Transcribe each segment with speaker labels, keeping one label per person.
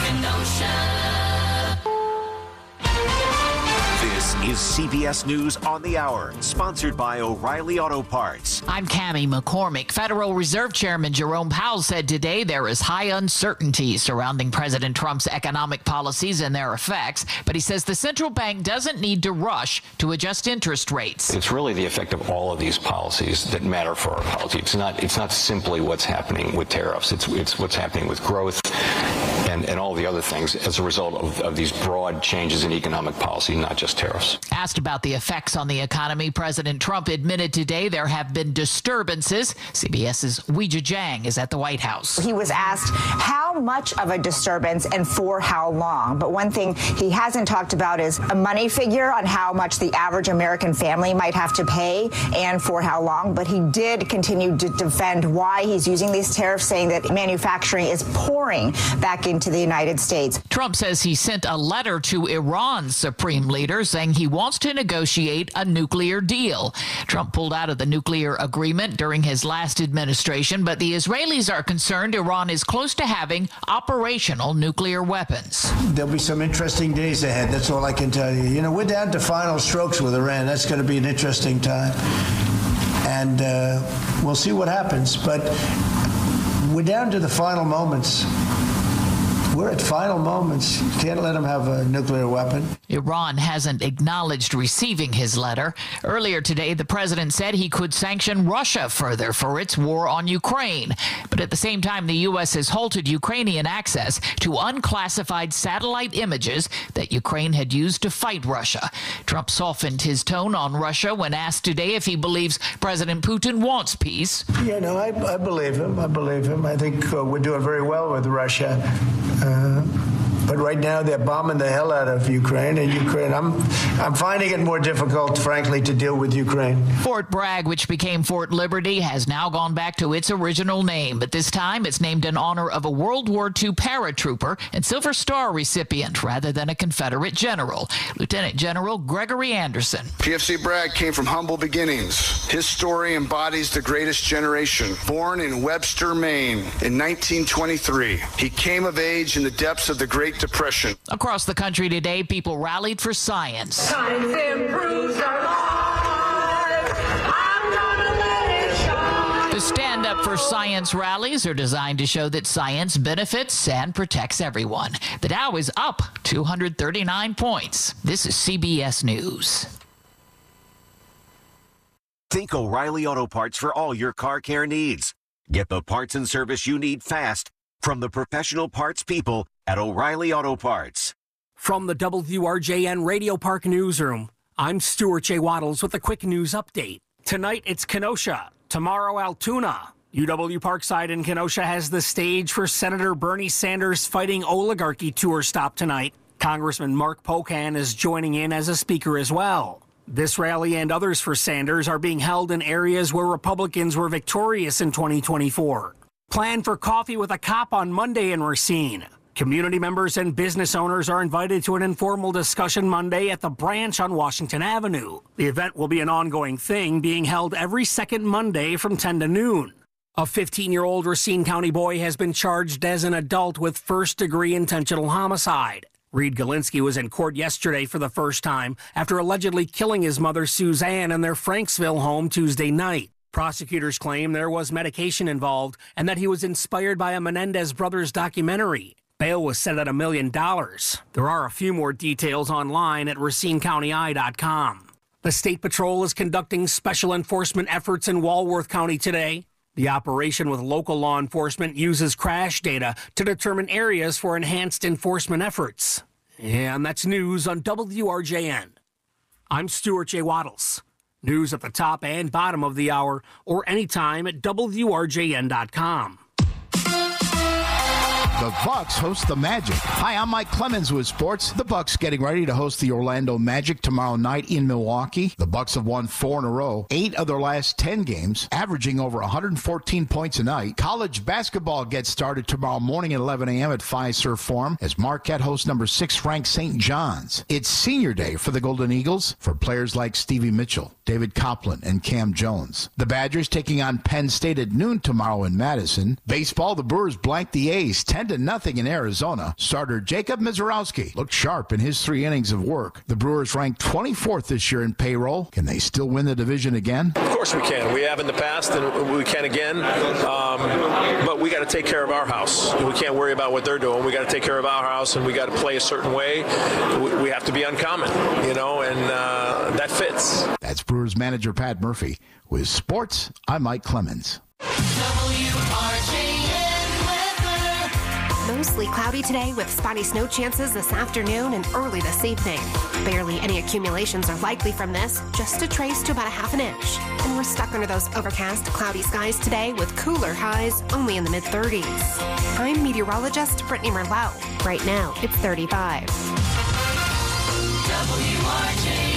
Speaker 1: Kenosha. This is CBS News on the Hour, sponsored by O'Reilly Auto Parts.
Speaker 2: I'm Cammie McCormick. Federal Reserve Chairman Jerome Powell said today there is high uncertainty surrounding President Trump's economic policies and their effects, but he says the central bank doesn't need to rush to adjust interest rates.
Speaker 3: It's really the effect of all of these policies that matter for our policy. It's not simply what's happening with tariffs. It's what's happening with growth and all the other things as a result of these broad changes in economic policy, not just tariffs.
Speaker 2: Asked about the effects on the economy, President Trump admitted today there have been disturbances. CBS's Weijia Jiang is at the White House.
Speaker 4: He was asked how much of a disturbance and for how long. But one thing he hasn't talked about is a money figure on how much the average American family might have to pay and for how long. But he did continue to defend why he's using these tariffs, saying that manufacturing is pouring back into the United States.
Speaker 2: Trump says he sent a letter to Iran's supreme leader saying he wants to negotiate a nuclear deal. Trump pulled out of the nuclear agreement during his last administration, but the Israelis are concerned Iran is close to having operational nuclear weapons.
Speaker 5: There'll be some interesting days ahead. That's all I can tell you. You know, we're down to final strokes with Iran. That's going to be an interesting time. And we'll see what happens. But we're down to the final moments. We're at final moments. You can't let them have a nuclear weapon.
Speaker 2: Iran hasn't acknowledged receiving his letter. Earlier today, the president said he could sanction Russia further for its war on Ukraine. But at the same time, the U.S. has halted Ukrainian access to unclassified satellite images that Ukraine had used to fight Russia. Trump softened his tone on Russia when asked today if he believes President Putin wants peace.
Speaker 5: Yeah, no, I believe him. I think we're doing very well with Russia. But right now they're bombing the hell out of Ukraine, and I'm finding it more difficult, frankly, to deal with Ukraine.
Speaker 2: Fort Bragg, which became Fort Liberty, has now gone back to its original name, but this time it's named in honor of a World War II paratrooper and Silver Star recipient rather than a Confederate general. Lieutenant General Gregory Anderson.
Speaker 6: PFC Bragg came from humble beginnings. His story embodies the greatest generation. Born in Webster, Maine in 1923, he came of age in the depths of the Great Depression.
Speaker 2: Across the country today, people rallied for science.
Speaker 7: Science improves our lives. I'm gonna let it shine.
Speaker 2: The Stand Up for Science rallies are designed to show that science benefits and protects everyone. The Dow is up 239 points. This is CBS News.
Speaker 1: Think O'Reilly Auto Parts for all your car care needs. Get the parts and service you need fast from the professional parts people at O'Reilly Auto Parts.
Speaker 8: From the WRJN Radio Park Newsroom, I'm Stuart J. Waddles with a quick news update. Tonight, it's Kenosha. Tomorrow, Altoona. UW Parkside in Kenosha has the stage for Senator Bernie Sanders' Fighting Oligarchy tour stop tonight. Congressman Mark Pocan is joining in as a speaker as well. This rally and others for Sanders are being held in areas where Republicans were victorious in 2024. Plan for coffee with a cop on Monday in Racine. Community members and business owners are invited to an informal discussion Monday at the Branch on Washington Avenue. The event will be an ongoing thing, being held every second Monday from 10 to noon. A 15-year-old Racine County boy has been charged as an adult with first-degree intentional homicide. Reed Galinsky was in court yesterday for the first time after allegedly killing his mother Suzanne in their Franksville home Tuesday night. Prosecutors claim there was medication involved and that he was inspired by a Menendez Brothers documentary. Bail was set at $1 million. There are a few more details online at RacineCountyEye.com. The State Patrol is conducting special enforcement efforts in Walworth County today. The operation with local law enforcement uses crash data to determine areas for enhanced enforcement efforts. And that's news on WRJN. I'm Stuart J. Waddles. News at the top and bottom of the hour or anytime at WRJN.com.
Speaker 9: The Bucks host the Magic. Hi, I'm Mike Clemens with sports. The Bucks getting ready to host the Orlando Magic tomorrow night in Milwaukee. The Bucks have won 4 in a row, 8 of their last 10 games, averaging over 114 points a night. College basketball gets started tomorrow morning at 11 a.m. at Fiserv Forum as Marquette hosts number 6 ranked St. John's. It's senior day for the Golden Eagles for players like Stevie Mitchell, David Copeland, and Cam Jones. The Badgers taking on Penn State at noon tomorrow in Madison. Baseball, the Brewers blanked the A's 10-5 10-0 in Arizona. Starter Jacob Mizorowski looked sharp in his 3 innings of work. The Brewers ranked 24th this year in payroll. Can they still win the division again?
Speaker 10: Of course we can. We have in the past, and we can again. But we got to take care of our house. We can't worry about what they're doing. We got to take care of our house, and we got to play a certain way. We have to be uncommon, and that fits.
Speaker 9: That's Brewers manager Pat Murphy. With sports, I'm Mike Clemens.
Speaker 11: Mostly cloudy today with spotty snow chances this afternoon and early this evening. Barely any accumulations are likely from this, just a trace to about a half an inch. And we're stuck under those overcast, cloudy skies today with cooler highs only in the mid-30s. I'm meteorologist Brittany Merlot. Right now, it's 35. WRJN.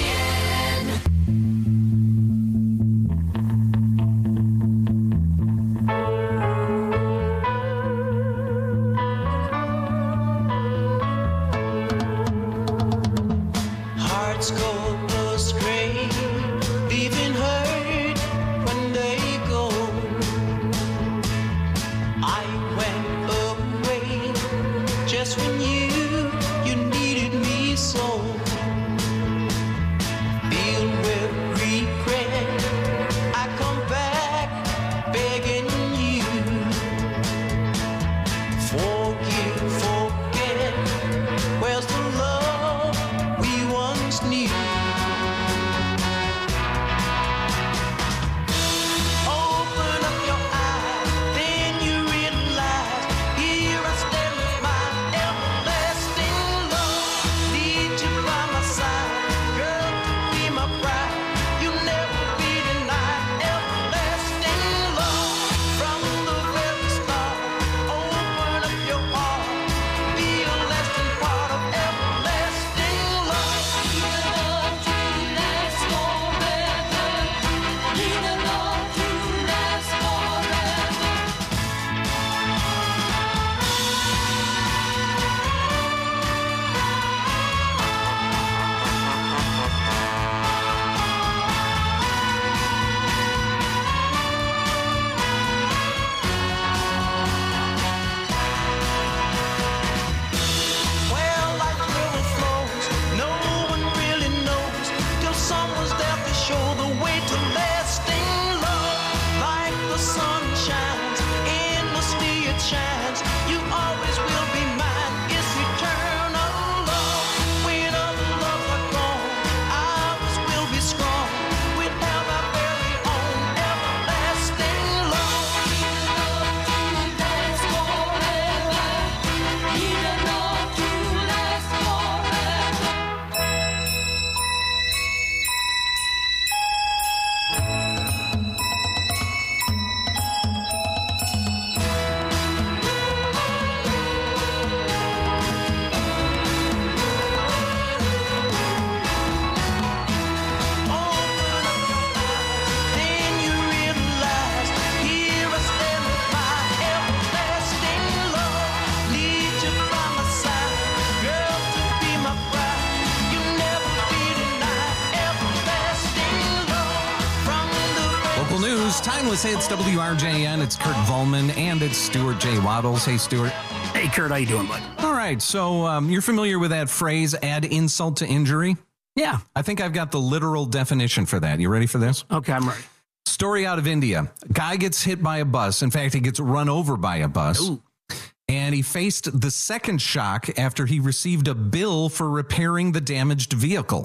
Speaker 12: Timeless hits, WRJN. It's Kurt Volman and it's Stuart J. Waddles. Hey, Stuart.
Speaker 8: Hey, Kurt. How you doing, bud?
Speaker 12: All right. So you're familiar with that phrase, add insult to injury?
Speaker 8: Yeah.
Speaker 12: I think I've got the literal definition for that. You ready for this?
Speaker 8: Okay, I'm ready.
Speaker 12: Story out of India. Guy gets hit by a bus. In fact, he gets run over by a bus.
Speaker 8: Ooh.
Speaker 12: And he faced the second shock after he received a bill for repairing the damaged vehicle.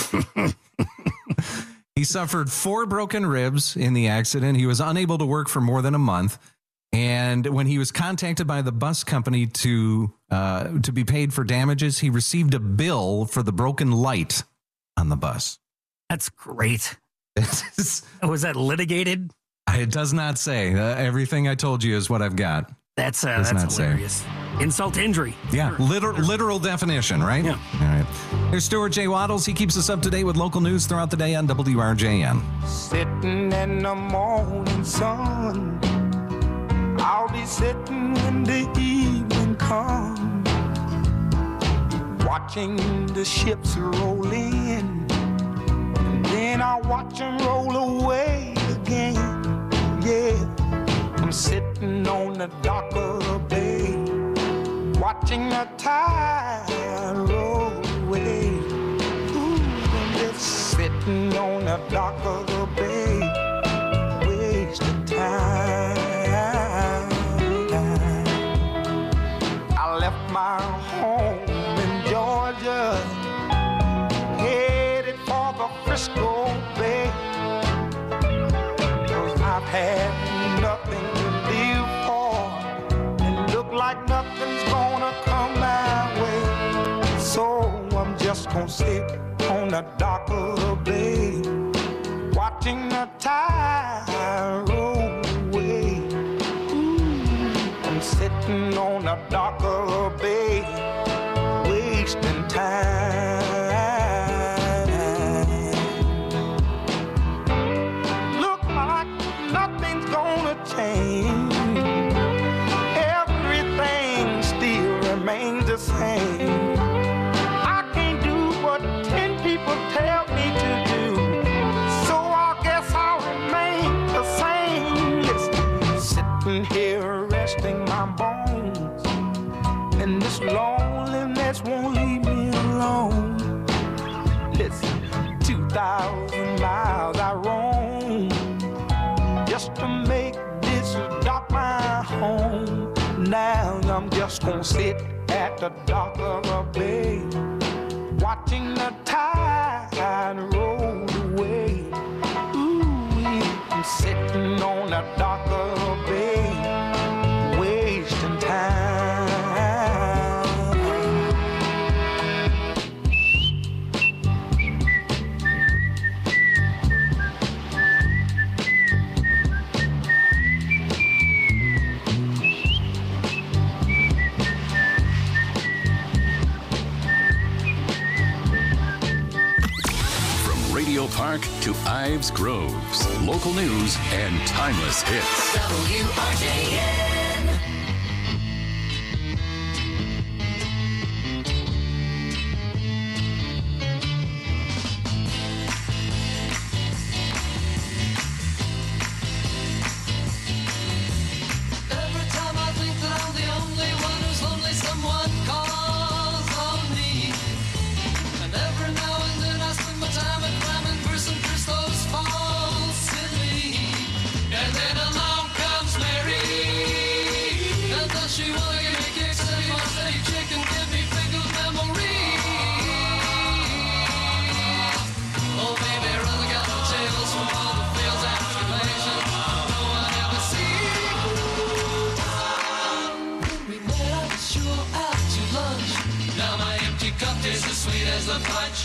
Speaker 12: He suffered 4 broken ribs in the accident. He was unable to work for more than a month. And when he was contacted by the bus company to be paid for damages, he received a bill for the broken light on the bus.
Speaker 8: That's great. Was that litigated?
Speaker 12: It does not say. Everything I told you is what I've got.
Speaker 8: That's hilarious.
Speaker 12: Say.
Speaker 8: Insult to injury.
Speaker 12: Yeah, literal definition, right?
Speaker 8: Yeah.
Speaker 12: All right. Here's Stuart J. Waddles. He keeps us up to date with local news throughout the day on WRJN.
Speaker 13: Sitting in the morning sun, I'll be sitting when the evening comes, watching the ships roll in, and then I'll watch them roll away again. Yeah, I'm sitting on the dock of the bay, watching the tide roll away. Ooh, I'm just sitting on the dock of the bay, wasting time. I left my home in Georgia, headed for the Frisco Bay, 'cause I've had nothing to live for, and look like nothing's gonna come my way. So I'm just gonna sit on the dock of the bay, watching the tide roll away. Ooh, I'm sitting on the dock of the bay, wasting time. Look like nothing's gonna change. Everything still remains the same. I can't do what 10 people tell me to do, so I guess I'll remain the same. Listen, sitting here resting my bones, and this loneliness won't leave me alone. Listen, 2,000 miles I roam just to make this dock my home. Now I'm just gonna sit at the dock of a bay, watching the tide roll away. Ooh, I'm sitting on the dock of a bay, wasting time.
Speaker 14: Radio Park to Ives Groves. Local news and timeless hits.
Speaker 7: WRJN.
Speaker 15: Every time I think that I'm the only one who's lonely, someone calls on me. And every now and then I spend my time at climbing for some Christos Falls City. And then along comes Mary. And does she wanna give me kicks? And he wants to eat chicken, give me pickled memories. Oh baby, run the gallop tables from all the fields and tribulations no one ever sees. When we met I was sure out to lunch. Now my empty cup tastes as sweet as the punch.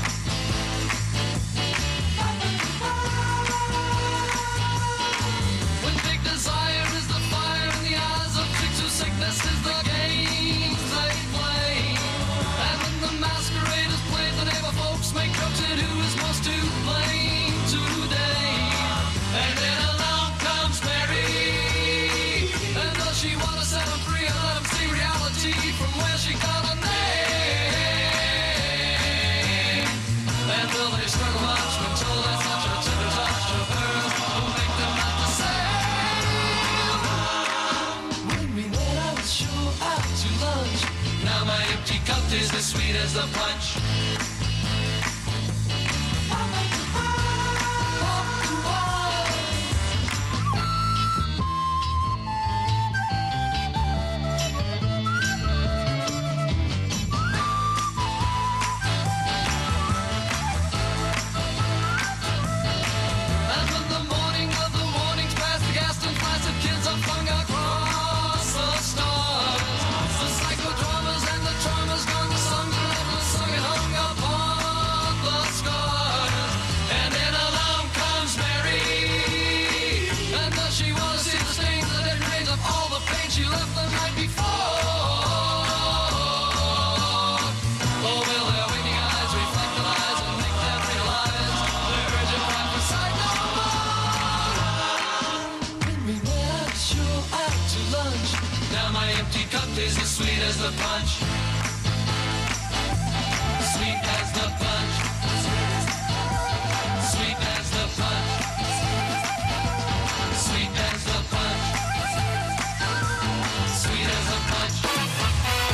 Speaker 15: When big desire is the fire in the eyes of chicks whose sickness is the games they play. And when the masquerade is played, the neighbor folks make jokes at who is most to blame today. And then along comes Mary. And does she want to set him free and let him see reality from where she got a name? And will they struggle much when told it's such a tender touch of hers will make them not the same? When we met I was sure out to lunch. Now my empty cup tastes as sweet as the punch. And when the morning of the mornings past the gas and flights of kids are flung across the stars, the psychodramas and the traumas gone, the songs are never sung and hung upon the scars. And then along comes Mary. And does she want to see the stains that it remains of all the pain she left the night before? Oh, will their waking eyes reflect the lies and make them realize their urgent cry for sight no more? When we met I was sure out to lunch. Now my empty cup tastes as sweet as the punch. Sweet as the punch. Sweet as the punch. Sweet as the punch. Sweet as the punch.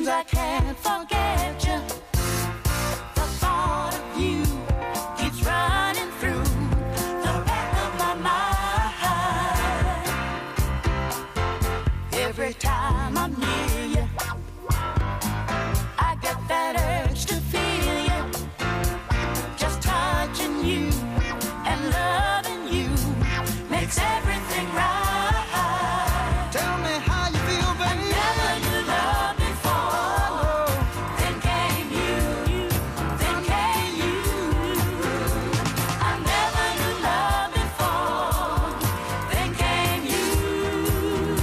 Speaker 7: seems I can't forget you. The thought of you keeps running through the back of my mind. Every time I'm near you, I get that urge to feel you. Just touching you and loving you makes everything right. Tell me how you feel, baby. I never knew love before. Then came you, then came you. I never knew love before. Then came you,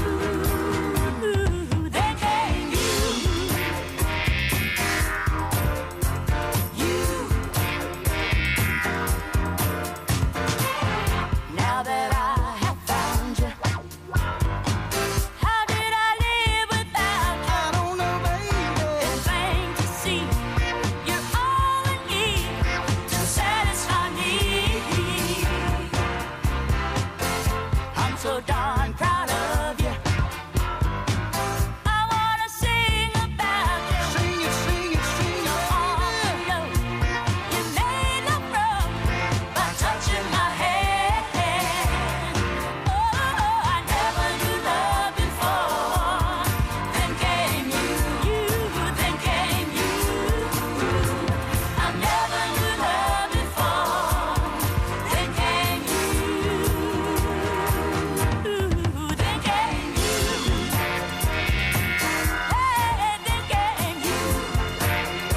Speaker 7: then came you. Now that I have found you, how did I live without you? I don't know, baby. It's plain to see you're all I need to satisfy me. I'm so darn proud of you. I wanna sing about you. Sing it, sing it, sing it, baby. You made love wrong by touching my head. Oh, I never knew love before. Then came you, then came you. I never knew love before. Then came you, then came you. Hey, then came you.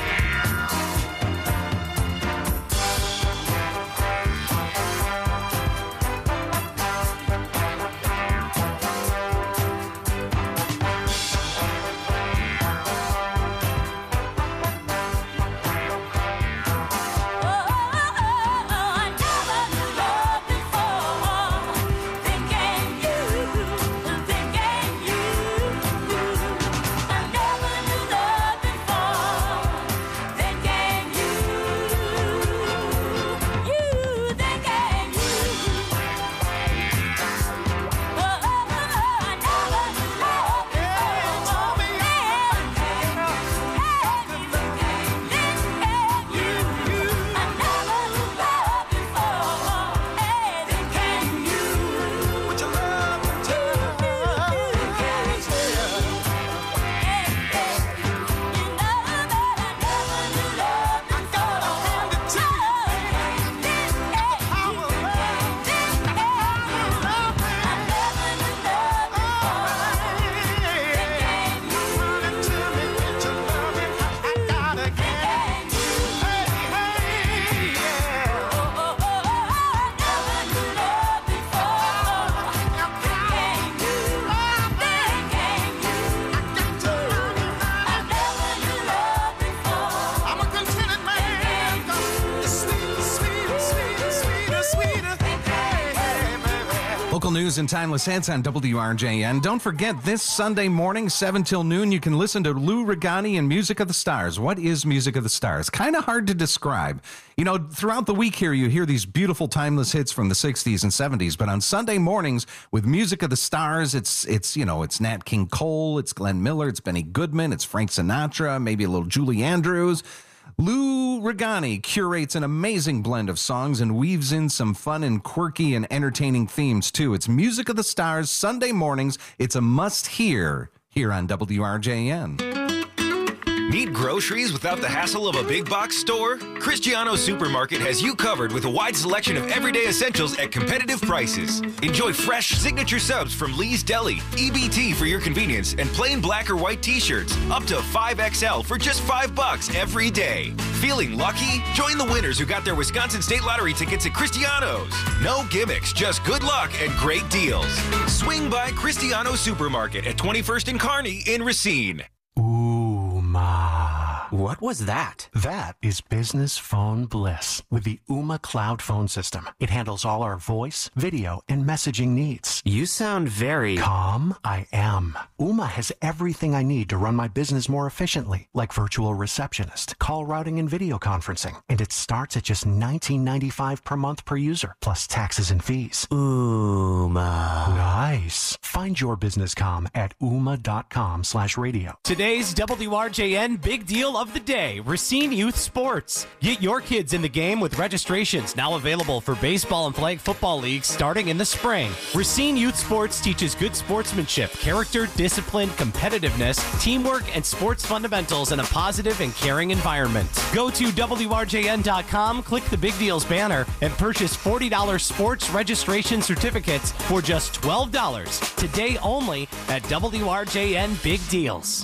Speaker 7: I never knew love before. Then came you, then came you. I never knew love before. Then came you, then came you. I never knew love I'm a contented man. The sweet, sweet, sweet, sweeter, sweeter.
Speaker 12: Local news and timeless hits on WRJN. Don't forget, this Sunday morning, 7 till noon, you can listen to Lou Regani and Music of the Stars. What is Music of the Stars? Kind of hard to describe. You know, throughout the week here, you hear these beautiful timeless hits from the 60s and 70s, but on Sunday mornings with Music of the Stars, it's Nat King Cole, it's Glenn Miller, it's Benny Goodman, it's Frank Sinatra, maybe a little Julie Andrews. Lou Regani curates an amazing blend of songs and weaves in some fun and quirky and entertaining themes, too. It's Music of the Stars, Sunday mornings. It's a must-hear here on WRJN.
Speaker 16: Need groceries without the hassle of a big box store? Cristiano Supermarket has you covered with a wide selection of everyday essentials at competitive prices. Enjoy fresh signature subs from Lee's Deli, EBT for your convenience, and plain black or white t-shirts up to 5XL for just $5 every day. Feeling lucky? Join the winners who got their Wisconsin State Lottery tickets at Cristiano's. No gimmicks, just good luck and great deals. Swing by Cristiano Supermarket at 21st and Kearney in Racine.
Speaker 17: Ooh, ma. What was that?
Speaker 18: That is business phone bliss with the Ooma Cloud Phone System. It handles all our voice, video, and messaging needs.
Speaker 17: You sound very...
Speaker 18: Calm? I am. Ooma has everything I need to run my business more efficiently, like virtual receptionist, call routing, and video conferencing. And it starts at just $19.95 per month per user, plus taxes and fees.
Speaker 17: Ooma.
Speaker 18: Nice. Find your business calm at ooma.com/radio.
Speaker 19: Today's WRJN Big Deal of the Day, Racine Youth Sports. Get your kids in the game with registrations now available for baseball and flag football leagues starting in the spring. Racine Youth Sports teaches good sportsmanship, character, discipline, competitiveness, teamwork, and sports fundamentals in a positive and caring environment. Go to WRJN.com, click the Big Deals banner, and purchase $40 sports registration certificates for just $12. Today only at WRJN Big Deals.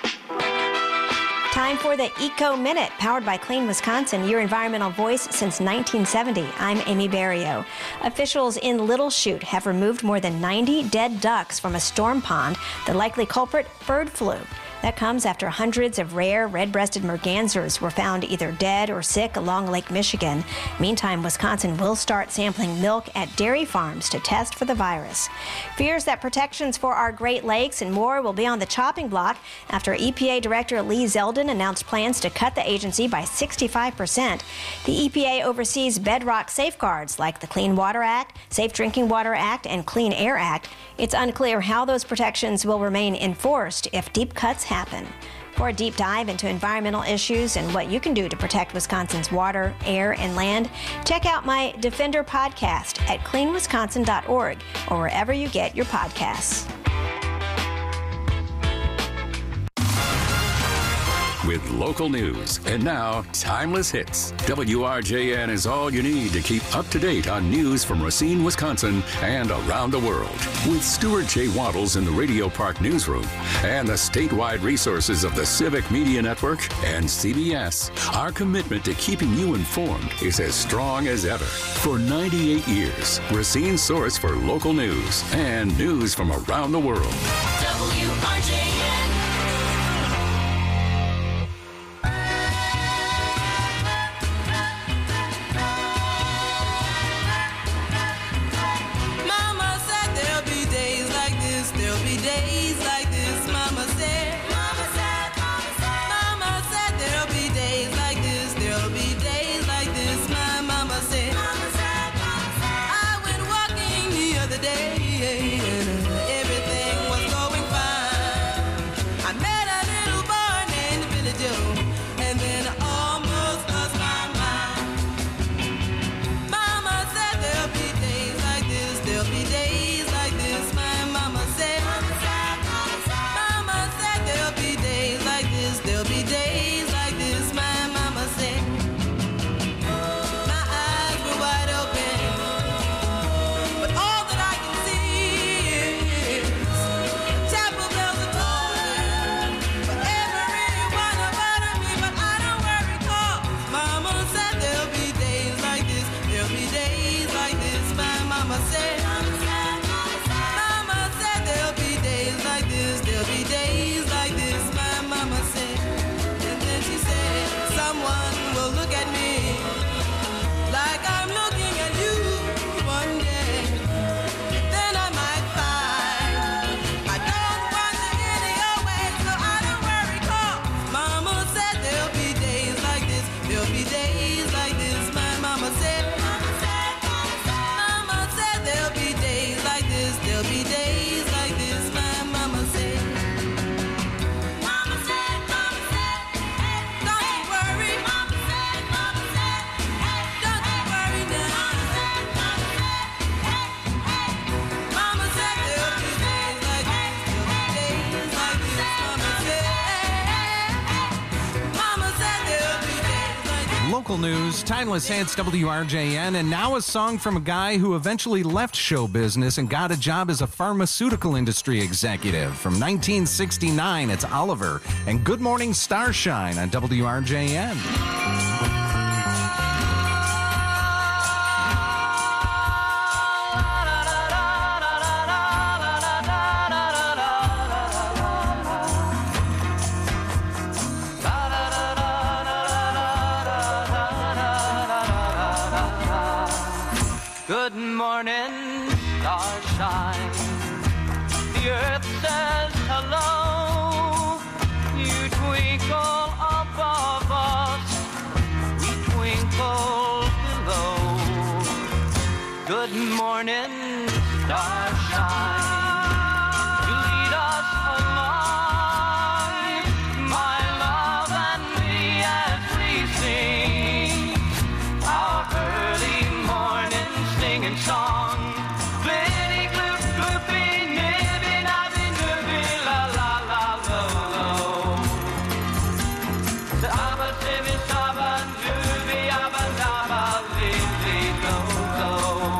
Speaker 20: Time for the Eco Minute, powered by Clean Wisconsin, your environmental voice since 1970. I'm Amy Barrio. Officials in Little Chute have removed more than 90 dead ducks from a storm pond. The likely culprit, bird flu. That comes after hundreds of rare red-breasted mergansers were found either dead or sick along Lake Michigan. Meantime, Wisconsin will start sampling milk at dairy farms to test for the virus. Fears that protections for our Great Lakes and more will be on the chopping block after EPA Director Lee Zeldin announced plans to cut the agency by 65%. The EPA oversees bedrock safeguards like the Clean Water Act, Safe Drinking Water Act, and Clean Air Act. It's unclear how those protections will remain enforced if deep cuts happen. For a deep dive into environmental issues and what you can do to protect Wisconsin's water, air, and land, check out my Defender podcast at cleanwisconsin.org or wherever you get your podcasts.
Speaker 14: With local news and now timeless hits. WRJN is all you need to keep up to date on news from Racine, Wisconsin and around the world. With Stuart J. Waddles in the Radio Park newsroom and the statewide resources of the Civic Media Network and CBS, our commitment to keeping you informed is as strong as ever. For 98 years, Racine's source for local news and news from around the world.
Speaker 7: WRJN.
Speaker 12: Local news, timeless hits, WRJN, and now a song from a guy who eventually left show business and got a job as a pharmaceutical industry executive. From 1969, it's Oliver and Good Morning Starshine on WRJN.
Speaker 15: Da da da Good morning, starshine. The earth says hello. You twinkle above us, we twinkle below. Good morning, starshine. You lead us along, my love and me, as we sing our early morning singing song. Glitty, gloop, gloopy, nibby, nabby, nooby, la, la, la, lo, lo. Saba, sibby, saba, dooby, abba, dabba, lily, lo, lo.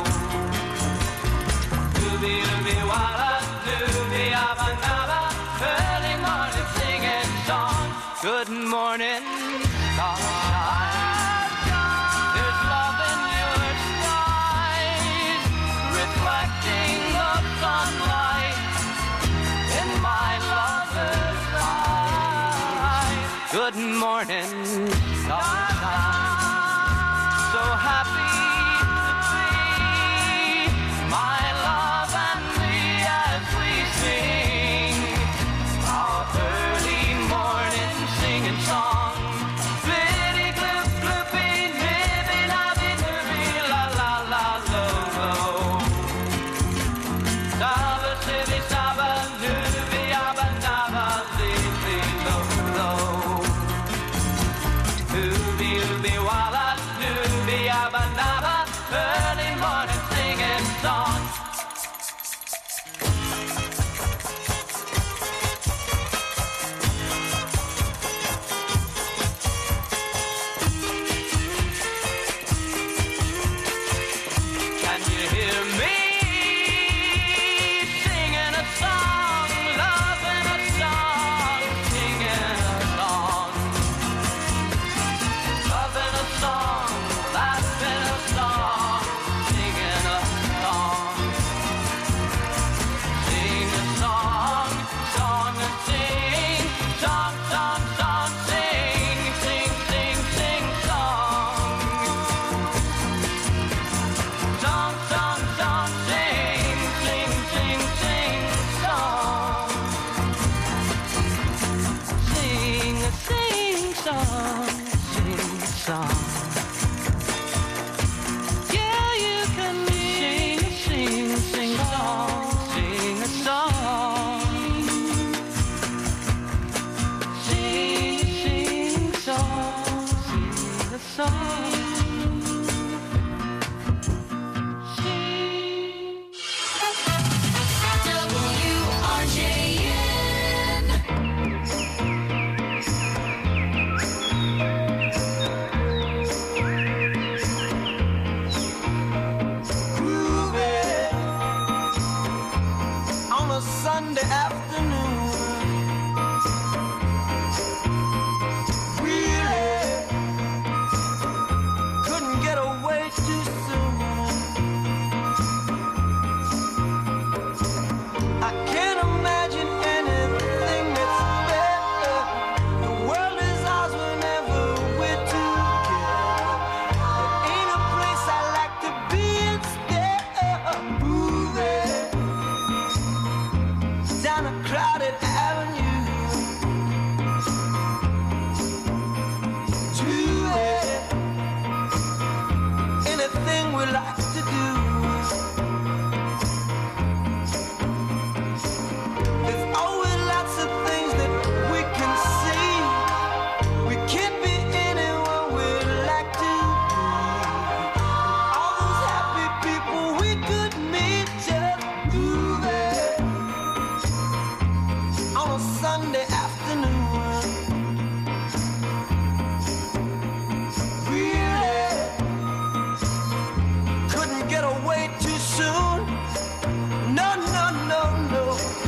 Speaker 15: Dooby, dooby, walla, dooby, abba, dabba, early morning singing song. Good morning, starshine. There's love in your skies, reflecting the sunlight in my lover's eyes. Good morning, starshine. So happy to be my love and me as we sing our early morning singing song. Glitty, gloop, gloopy, nibby, nabby, nooby, la, la, la, lo, lo. Saba, sibby, saba, nooby, abba, dabba, lily, lo, lo. Ooby, ooby, walla, nooby, abba, dabba, early morning singing song. Can you hear me singing a song, loving a song, singing a song, loving a song, laughing a song, singing a song, sing a song, song and sing, song, song, song, sing, sing, sing, sing song. Song, song, song, sing, sing, sing, sing, song. Sing a sing song, sing song. Yeah, you can sing a sing song, sing a song. Sing song, sing a song. On a Sunday afternoon, really couldn't get away too soon. I can't imagine anything that's better. The world is ours whenever we're together. There ain't a place I like to be instead of moving down a crowded avenue to anything we like to do. There's always lots of things that we can see. We can't be anyone we'd like to be. All those happy people we could meet just moving on a Sunday afternoon. Really couldn't get away too soon. No, no, no, no.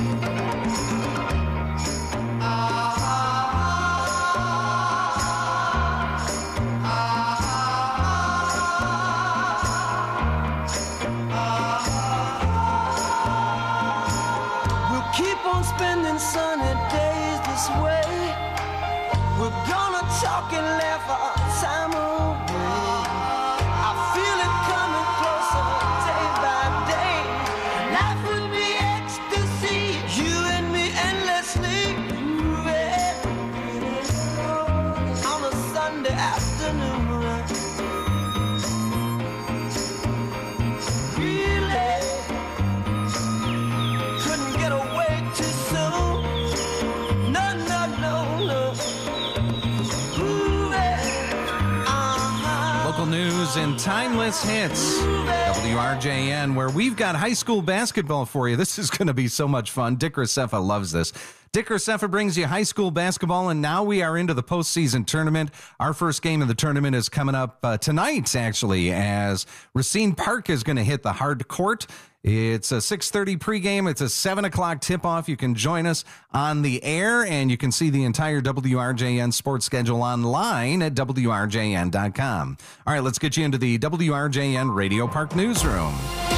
Speaker 15: We'll keep on spending sunny days this way. We're gonna talk and laugh our time away. I feel it coming closer day
Speaker 12: news and timeless hits. WRJN, where we've got high school basketball for you. This is going to be so much fun. Dick Racefa loves this. Dick Racefa brings you high school basketball, and now we are into the postseason tournament. Our first game of the tournament is coming up tonight, actually, as Racine Park is going to hit the hard court. It's a 6:30 pregame. It's a 7 o'clock tip-off. You can join us on the air, and you can see the entire WRJN sports schedule online at WRJN.com. All right, let's get you into the WRJN Radio Park newsroom.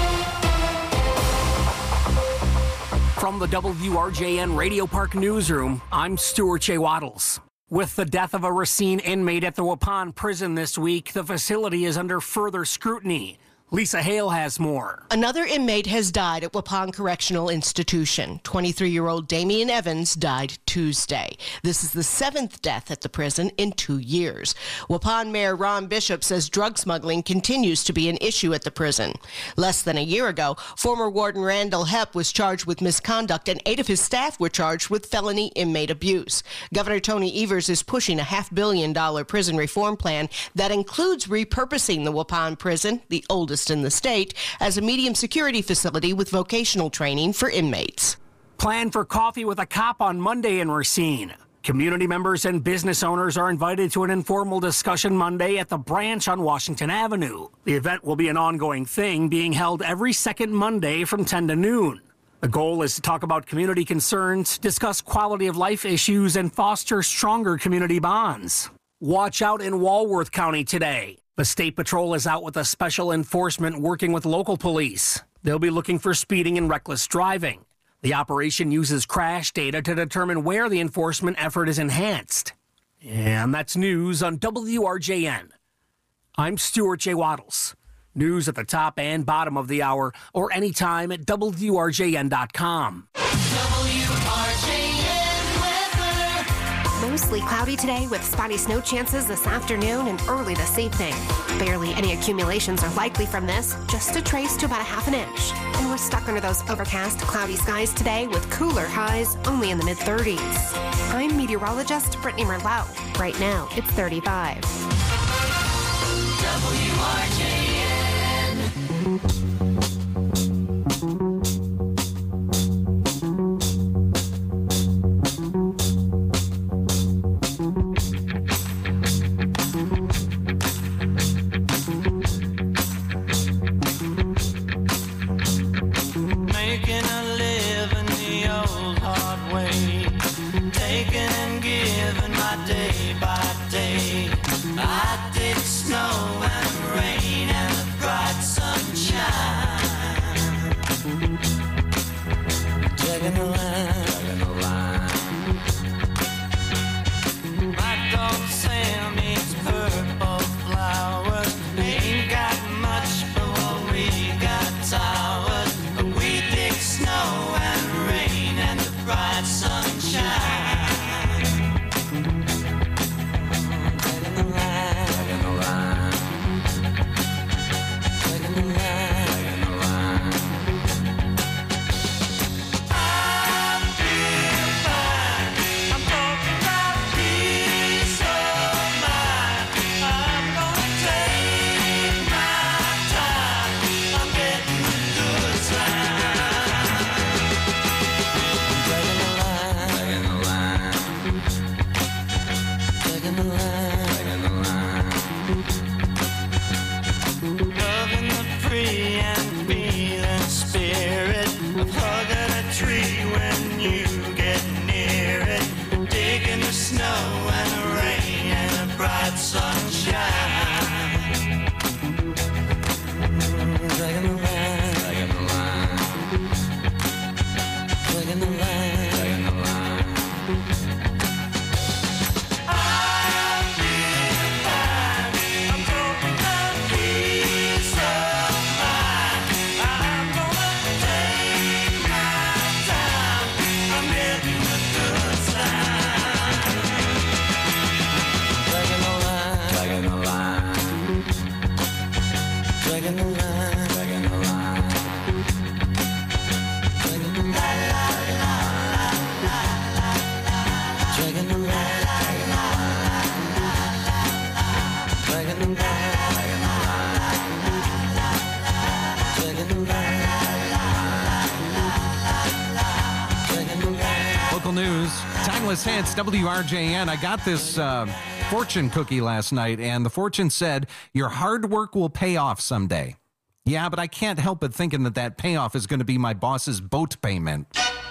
Speaker 8: From the WRJN Radio Park newsroom, I'm Stuart J. Waddles. With the death of a Racine inmate at the Waupun prison this week, the facility is under further scrutiny. Lisa Hale has more.
Speaker 21: Another inmate has died at Waupun Correctional Institution. 23-year-old Damian Evans died Tuesday. This is the 7th death at the prison in 2 years. Waupun Mayor Ron Bishop says drug smuggling continues to be an issue at the prison. Less than a year ago, former Warden Randall Hepp was charged with misconduct, and 8 of his staff were charged with felony inmate abuse. Governor Tony Evers is pushing a $500 million prison reform plan that includes repurposing the Waupun prison, the oldest in the state, as a medium security facility with vocational training for inmates.
Speaker 8: Plan for coffee with a cop on Monday in Racine. Community members and business owners are invited to an informal discussion Monday at the Branch on Washington Avenue. The event will be an ongoing thing, being held every second Monday from 10 to noon. The goal is to talk about community concerns, discuss quality of life issues, and foster stronger community bonds. Watch out in Walworth County today. The State Patrol is out with a special enforcement working with local police. They'll be looking for speeding and reckless driving. The operation uses crash data to determine where the enforcement effort is enhanced. And that's news on WRJN. I'm Stuart J. Waddles. News at the top and bottom of the hour or anytime at WRJN.com.
Speaker 11: Mostly cloudy today with spotty snow chances this afternoon and early this evening. Barely any accumulations are likely from this, just a trace to about a half an inch. And we're stuck under those overcast, cloudy skies today with cooler highs only in the mid-30s. I'm meteorologist Brittany Merlot. Right now, it's 35. WRJN.
Speaker 15: Day by day, I did snow and rain and the bright sunshine.
Speaker 12: Timeless Hits, WRJN. I got this fortune cookie last night, and the fortune said, your hard work will pay off someday. Yeah, but I can't help but thinking that payoff is going to be my boss's boat payment.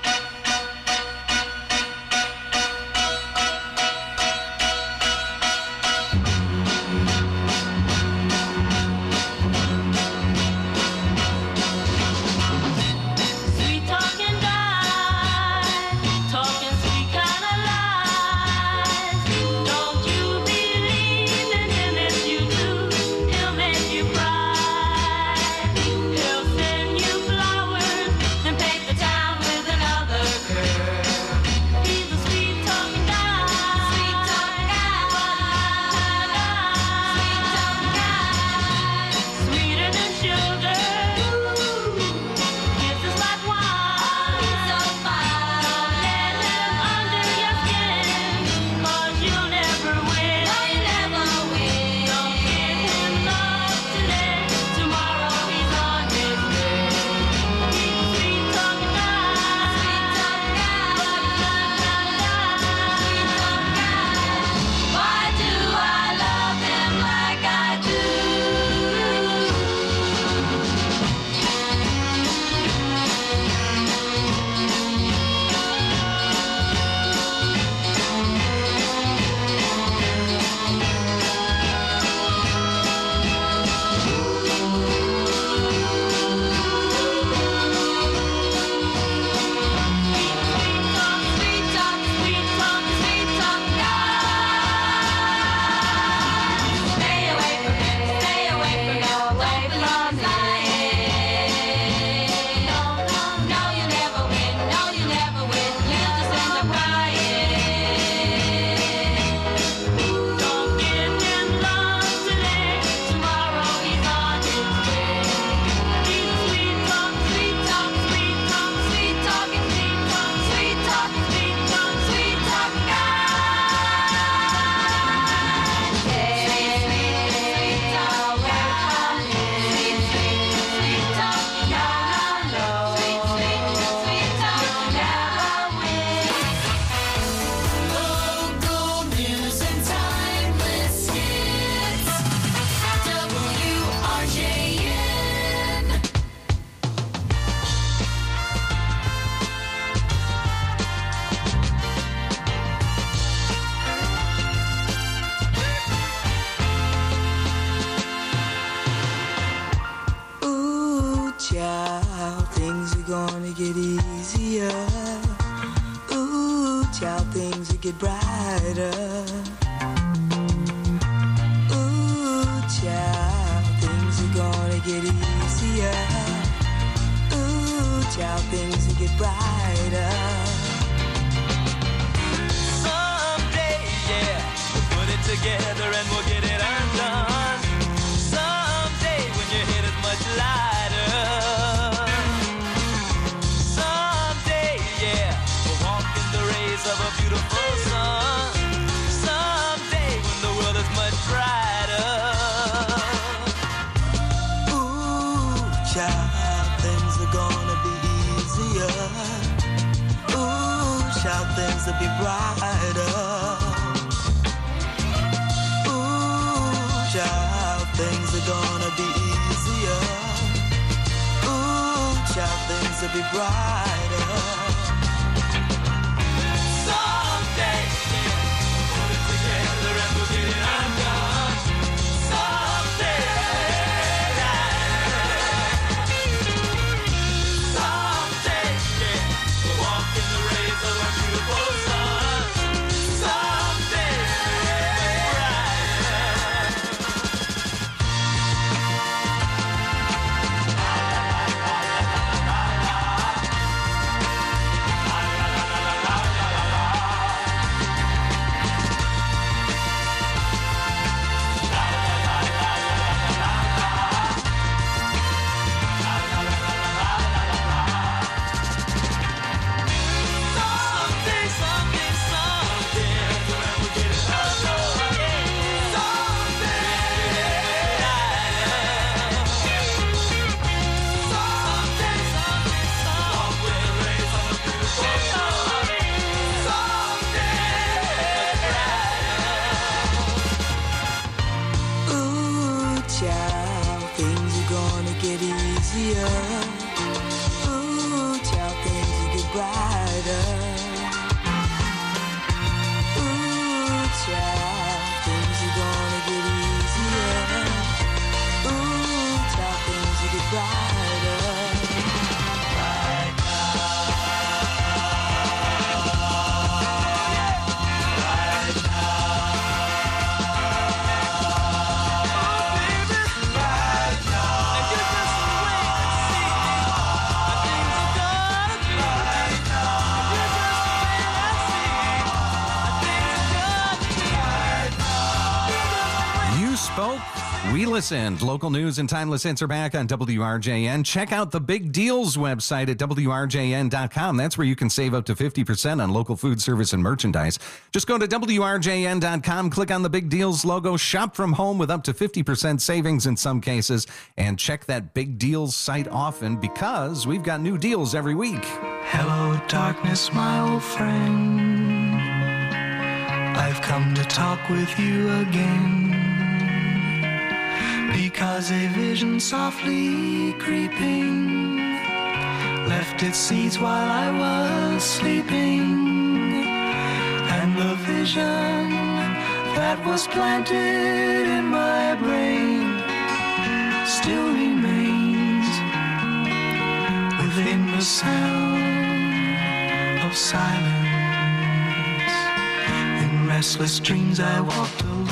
Speaker 3: Things are gonna get easier. Ooh, child, things will get brighter. Ooh, child, things are gonna get easier. Ooh, child, things will get brighter. Someday, yeah, we'll put it together and we'll get it undone. Someday, when your head is much lighter. Of a beautiful sun. Someday when the world is much brighter. Ooh, child, things are gonna be easier. Ooh, child, things will be brighter. Ooh, child, things are gonna be easier. Ooh, child, things will be brighter. things are gonna get easier. Ooh, child, things will get brighter. Ooh, child, things are gonna get easier. Ooh, child, things will get brighter. Right now. Right now.
Speaker 12: Spoke, we listened. Local news and timeless hits are back on WRJN. Check out the Big Deals website at WRJN.com. That's where you can save up to 50% on local food service and merchandise. Just go to WRJN.com, click on the Big Deals logo, shop from home with up to 50% savings in some cases, and check that Big Deals site often because we've got new deals every week.
Speaker 3: Hello, darkness, my old friend. I've come to talk with you again. Because a vision softly creeping left its seeds while I was sleeping, and the vision that was planted in my brain still remains within the sound of silence. In restless dreams I walked alone,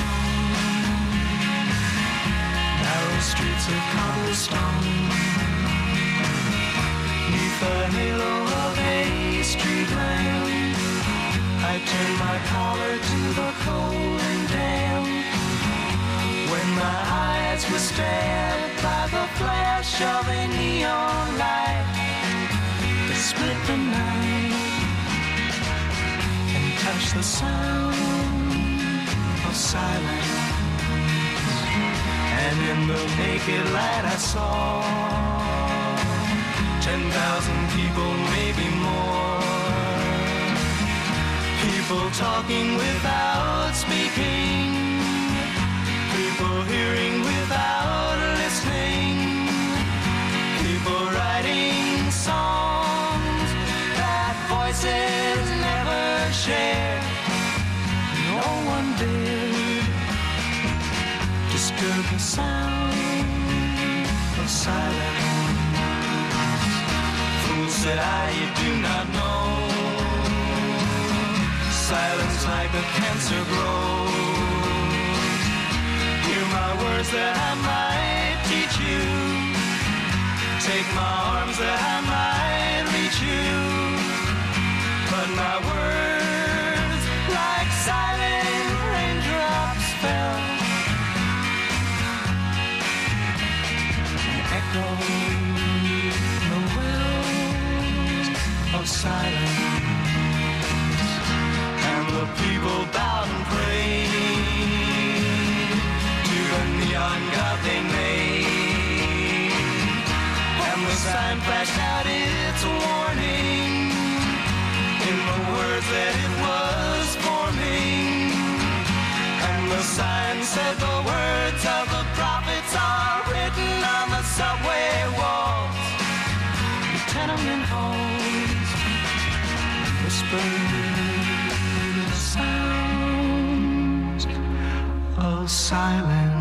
Speaker 3: streets of cobblestone, neath the halo of a street lamp. I turned my collar to the cold and damp. When my eyes were stared by the flash of a neon light that split the night and touched the sound of silence. And in the naked light I saw 10,000 people, maybe more. People talking without speaking. People hearing without listening. People writing songs that voices never shared. No one dared disturb the sound of silence. Fool, said I, you do not know. Silence like a cancer grows. Hear my words that I might teach you. Take my arms that I might reach you. But my words, like silent raindrops, fell. Echo the wells of silence, and the people bowed and prayed to the neon god they made, and the sign flashed out its warning in the words that it was forming, and the sign said the words of the prophets are written on the subway walls, the tenement halls, whispered the sounds of silence.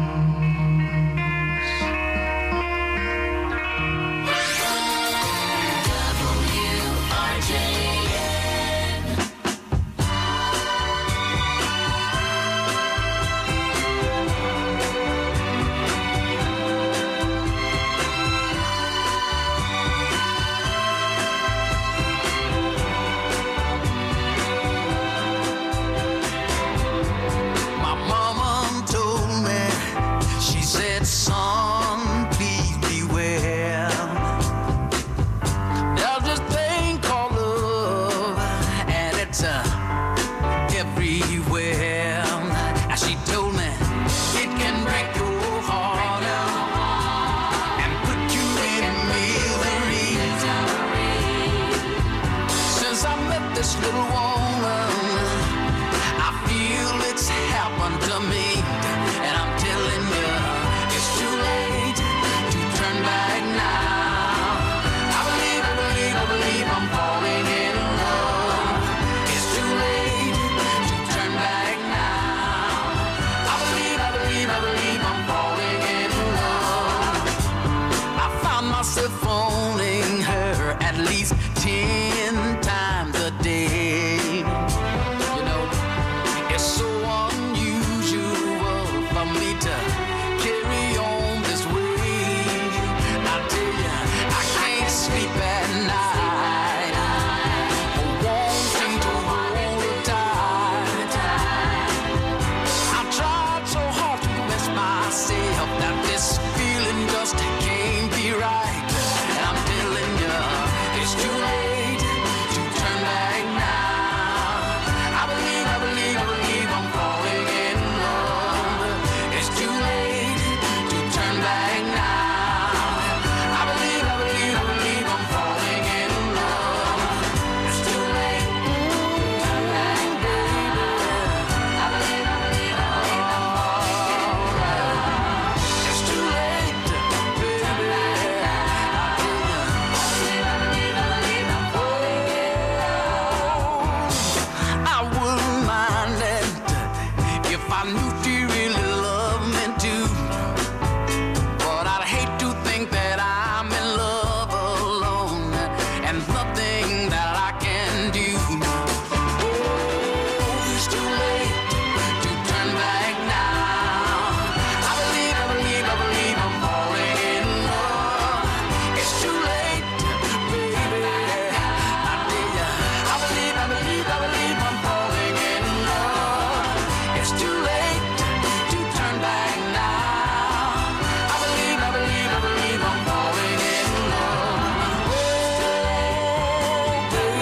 Speaker 3: I knew she really loved me too. But I'd hate to think that I'm in love alone and nothing that I can do. Oh, it's too late to turn back now. I believe I'm falling in love. It's too late, baby. I believe I'm falling in love. It's too late to turn back now. I believe I'm falling in love. Oh, baby,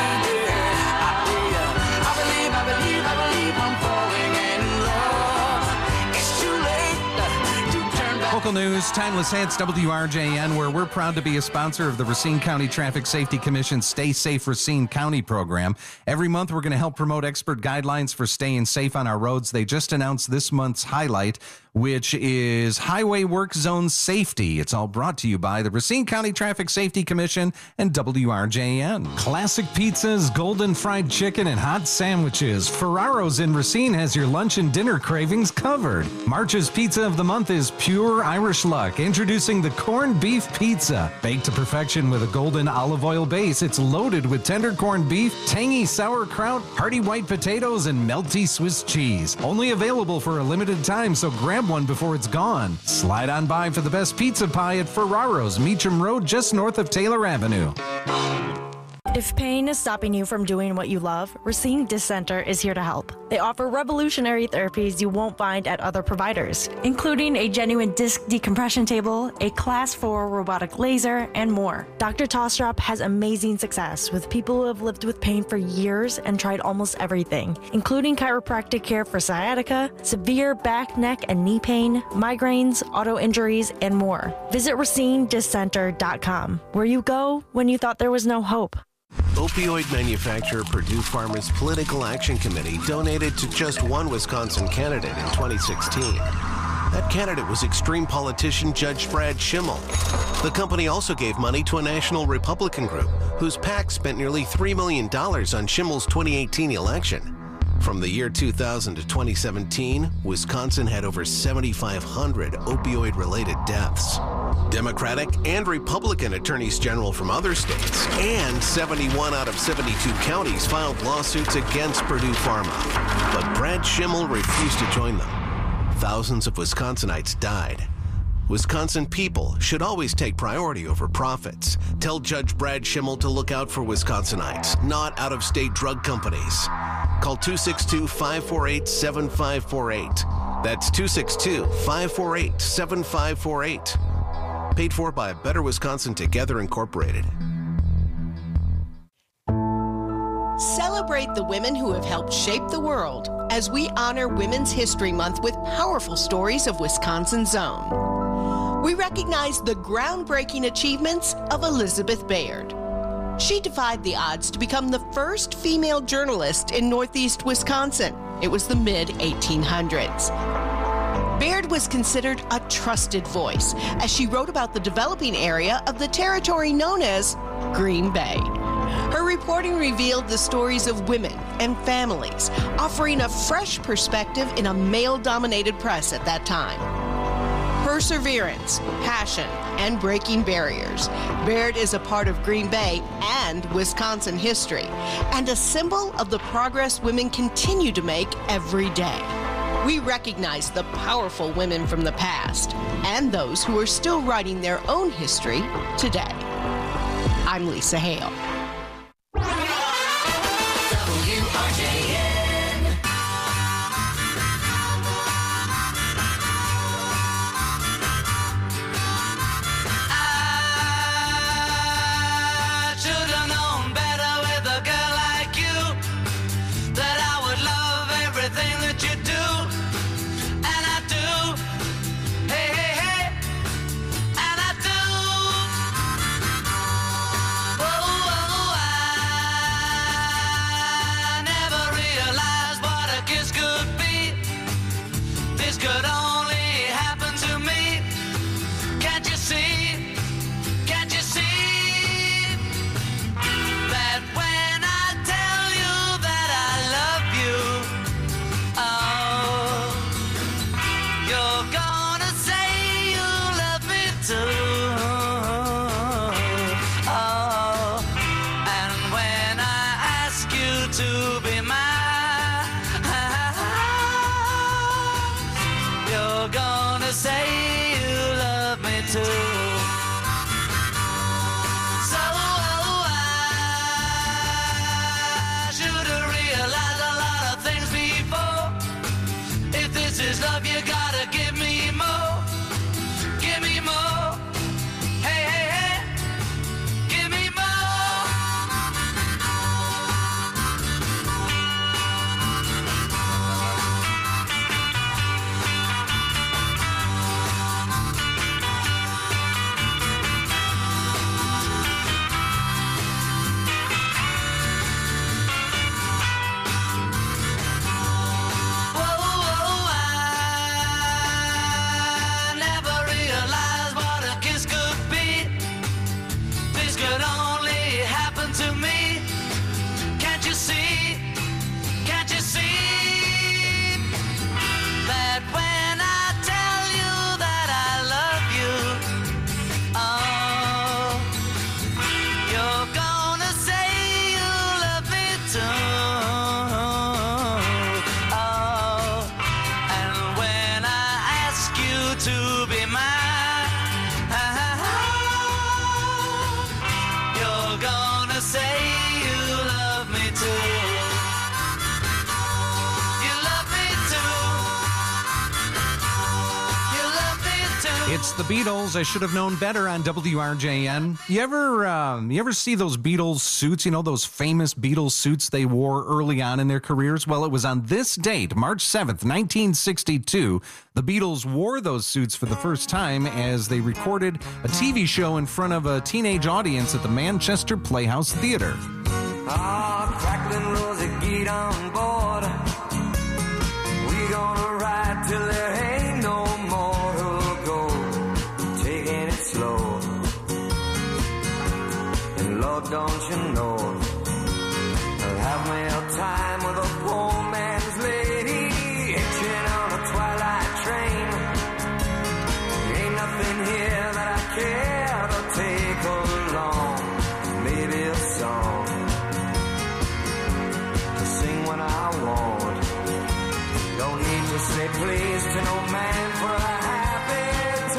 Speaker 3: I believe I'm falling in love. It's too late to turn back.
Speaker 12: Local news, Timeless Hits, WRJN, where we're proud to be a sponsor of the Racine County Traffic Safety Commission Stay Safe Racine County program. Every month, we're going to help promote expert guidelines for staying safe on our roads. They just announced this month's highlight, which is Highway Work Zone Safety. It's all brought to you by the Racine County Traffic Safety Commission and WRJN. Classic pizzas, golden fried chicken, and hot sandwiches. Ferraro's in Racine has your lunch and dinner cravings covered. March's Pizza of the Month is pure Irish luck. Introducing the corned beef pizza. Baked to perfection with a golden olive oil base, it's loaded with tender corned beef, tangy sauerkraut, hearty white potatoes, and melty Swiss cheese. Only available for a limited time, so grab one before it's gone. Slide on by for the best pizza pie at Ferraro's, Meacham Road, just north of Taylor Avenue.
Speaker 4: If pain is stopping you from doing what you love, Racine Disc Center is here to help. They offer revolutionary therapies you won't find at other providers, including a genuine disc decompression table, a Class 4 robotic laser, and more. Dr. Tostrop has amazing success with people who have lived with pain for years and tried almost everything, including chiropractic care for sciatica, severe back, neck, and knee pain, migraines, auto injuries, and more. Visit RacineDiscCenter.com, where you go when you thought there was no hope.
Speaker 22: Opioid manufacturer Purdue Pharma's Political Action Committee donated to just one Wisconsin candidate in 2016. That candidate was extreme politician Judge Brad Schimmel. The company also gave money to a national Republican group whose PAC spent nearly $3 million on Schimmel's 2018 election. From the year 2000 to 2017, Wisconsin had over 7,500 opioid-related deaths. Democratic and Republican attorneys general from other states and 71 out of 72 counties filed lawsuits against Purdue Pharma. But Brad Schimmel refused to join them. Thousands of Wisconsinites died. Wisconsin people should always take priority over profits. Tell Judge Brad Schimmel to look out for Wisconsinites, not out-of-state drug companies. Call 262-548-7548. That's 262-548-7548. Paid for by Better Wisconsin Together Incorporated.
Speaker 21: Celebrate the women who have helped shape the world as we honor Women's History Month with powerful stories of Wisconsin's own. We recognize the groundbreaking achievements of Elizabeth Bayard. She defied the odds to become the first female journalist in Northeast Wisconsin. It was the mid-1800s. Bayard was considered a trusted voice as she wrote about the developing area of the territory known as Green Bay. Her reporting revealed the stories of women and families, offering a fresh perspective in a male-dominated press at that time. Perseverance, passion, and breaking barriers. Bayard is a part of Green Bay and Wisconsin history, and a symbol of the progress women continue to make every day. We recognize the powerful women from the past and those who are still writing their own history today. I'm Lisa Hale.
Speaker 3: Oh, You're gonna say you love me too. So I should have realized a lot of things before. If this is love, you gotta give me more. Give me more. Hey, hey, hey. Give me more.
Speaker 12: It's the Beatles. I should have known better on WRJN. You ever see those Beatles suits? You know, those famous Beatles suits they wore early on in their careers? Well, it was on this date, March 7th, 1962, the Beatles wore those suits for the first time as they recorded a TV show in front of a teenage audience at the Manchester Playhouse Theater.
Speaker 3: Ah, crackling Rosie, get on board. We gonna ride till there ain't no more to go. Taking it slow. And Lord, don't you know, I'll have me a time with a poor man's lady, hitching on a twilight train. Ain't nothing here that I care to take along. Maybe a song when I want. Don't need to say please to no man for a happy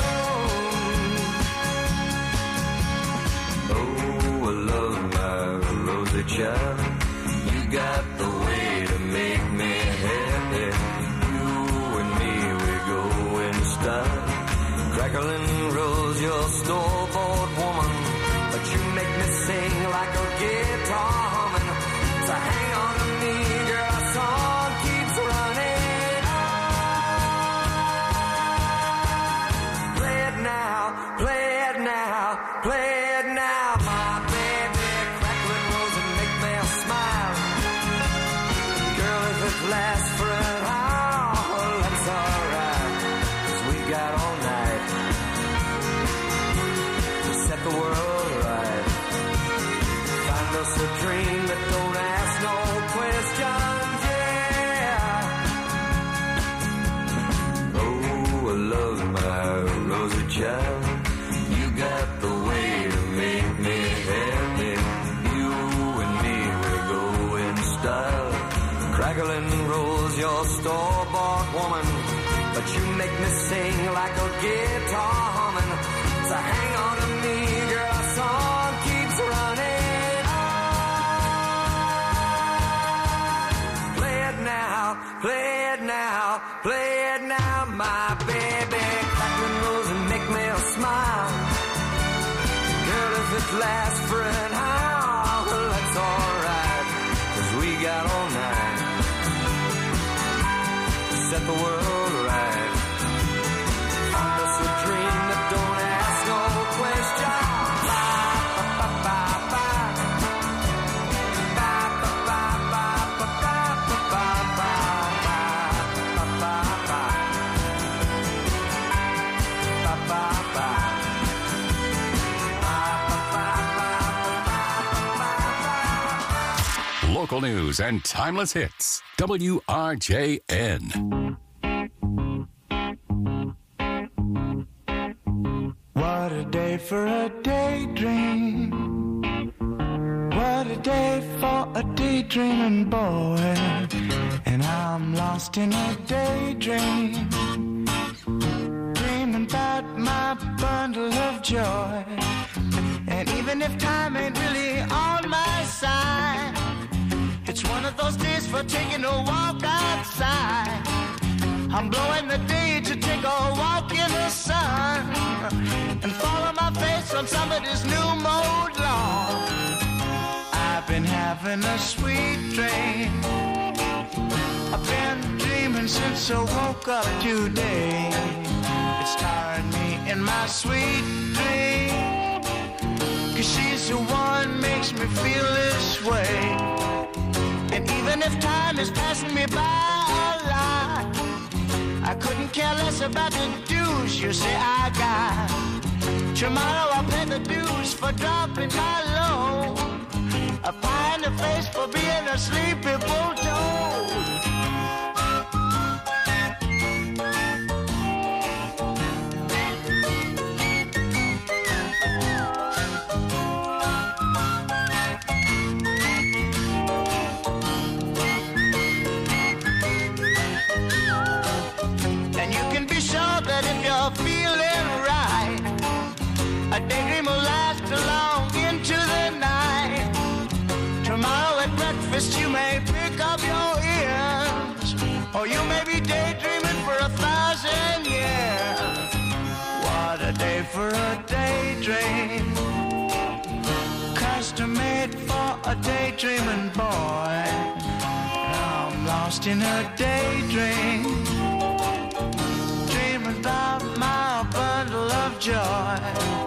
Speaker 3: tune. Oh, I love my Rosie child. You got the way to make me happy. You and me, we go in style. Crackling Rose, you're store-bought woman, but you make me sing like a guitar humming. So hang on to me, girl, our song keeps running on. Play it now, play it now, play it now, my baby. Crackling Rose and make me smile. Girl, if it lasts for an hour, that's alright, 'cause we got all night to set the world right. Find us a dream that don't ask no questions, yeah. Oh, I love my Rosie child. You got the way to make me happy. You and me, we go in style. Crackling Rose, you're store-bought woman, but you make me sing like a guitar humming. So hang on to me, girl, our song keeps running on. Play it now, play it now, play it now, my baby. Crackling Rose and make me smile. Girl, if it lasts for an hour, that's alright, 'cause we got all night to set the world right. Find us a dream that don't ask no questions.
Speaker 14: Local news and timeless hits. WRJN.
Speaker 3: What a day for a daydream. What a day for a daydreaming boy. And I'm lost in a daydream. joy. And even if time ain't really on my side, it's one of those days for taking a walk outside. I'm blowing the day to take a walk in the sun and follow my face on somebody's new mode lawn. I've been having a sweet dream. I've been dreaming since I woke up today. It's tiring me in my sweet dream, 'cause she's the one makes me feel this way. And even if time is passing me by a lot, I couldn't care less about the dues you say I got. Tomorrow I'll pay the dues for dropping my load, a pie in the face for being a sleepy bulldog. That if you're feeling right, a daydream will last along into the night. Tomorrow at breakfast you may pick up your ears, or you may be daydreaming for 1,000 years. What a day for a daydream, custom made for a daydreaming boy. I'm lost in a daydream, about my bundle of joy.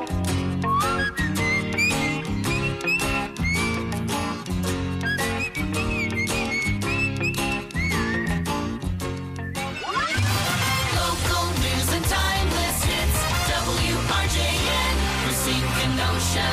Speaker 7: Local news and timeless hits. WRJN, Racine, Kenosha.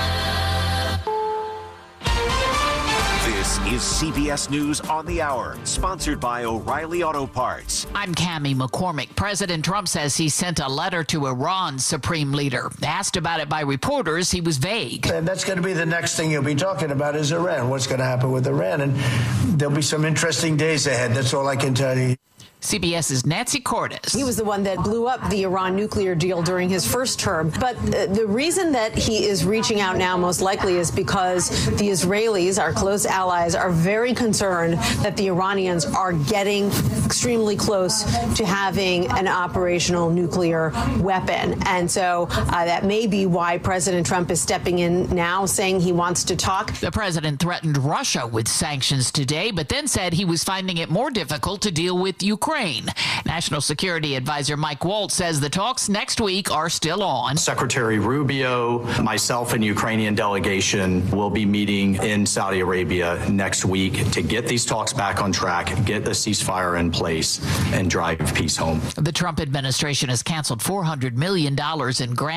Speaker 1: This is CBS News on the Hour, sponsored by O'Reilly Auto Parts.
Speaker 2: I'm Cammie McCormick. President Trump says he sent a letter to Iran's supreme leader. Asked about it by reporters, he was vague.
Speaker 5: And that's going to be the next thing you'll be talking about is Iran. What's going to happen with Iran? And there'll be some interesting days ahead. That's all I can tell you.
Speaker 2: CBS's Nancy Cordes.
Speaker 6: He was the one that blew up the Iran nuclear deal during his first term. But the reason that he is reaching out now most likely is because the Israelis, our close allies, are very concerned that the Iranians are getting extremely close to having an operational nuclear weapon. And so that may be why President Trump is stepping in now, saying he wants to talk.
Speaker 2: The president threatened Russia with sanctions today, but then said he was finding it more difficult to deal with Ukraine. National Security Advisor Mike Waltz says the talks next week are still on.
Speaker 23: Secretary Rubio, myself, and Ukrainian delegation will be meeting in Saudi Arabia next week to get these talks back on track, get a ceasefire in place, and drive peace home.
Speaker 2: The Trump administration has canceled $400 million in grants